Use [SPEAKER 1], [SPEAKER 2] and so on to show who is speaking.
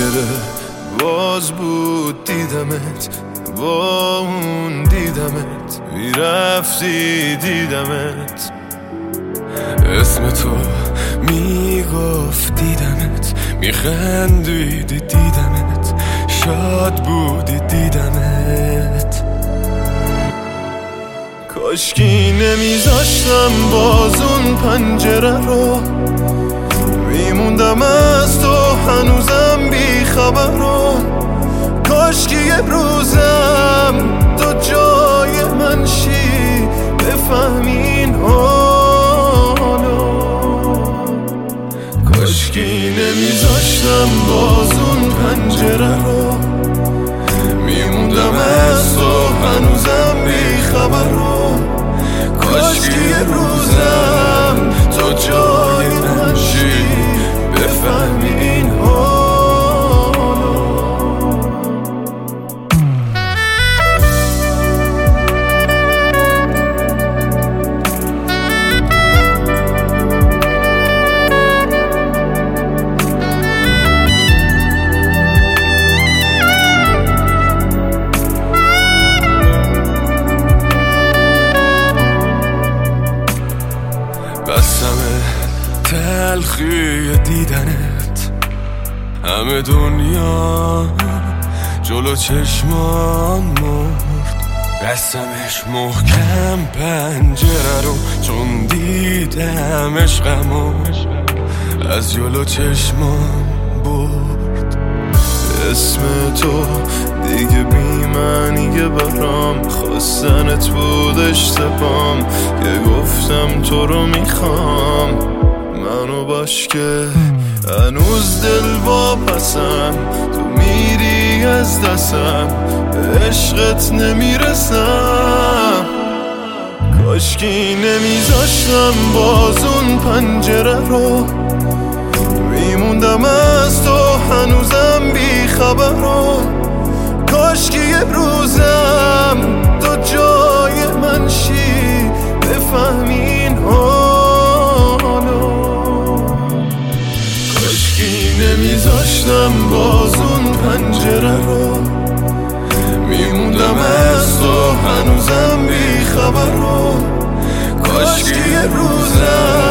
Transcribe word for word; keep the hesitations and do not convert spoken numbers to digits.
[SPEAKER 1] پنجره باز بود دیدمت، با اون دیدمت میرفتی دیدمت، اسم تو میگفت دیدمت، میخندیدی دیدمت، شاد بودی دیدمت. کاشکی نمیذاشتم باز اون پنجره رو، میموندم از تو هنوزم بی خبر رو. کاشکی یه روزم تو جای من شی، بفهمین حالو. کاشکی نمیذاشتم باز اون پنجره رو، میموندم از تو هنوزم بی خبر رو. کاشکی یه روزم تو جای من شی، بفهمی این حالو. بسمه تلخی دیدنت، همه دنیا جلو چشمام مرد. بستمش محکم پنجره رو، چون دیدم عشقمو از جلو چشمام برد. اسم تو دیگه بی معنیه برام، خواستنت بود اشتبام که گفتم تو رو میخوام. منو باش که هنوز دل واپسم، تو میری از دستم، به عشقت نمیرسم. کاشکی نمیذاشتم باز اون پنجره رو، میموندم از تو هنوزم بی خبر رو. کاشکی یه روزم تو جای من شی، بفهمین حالو. کاشکی نمیذاشتم باز اون پنجره رو، میموندم از تو هنوزم بی خبر رو. کاشکی یه روزم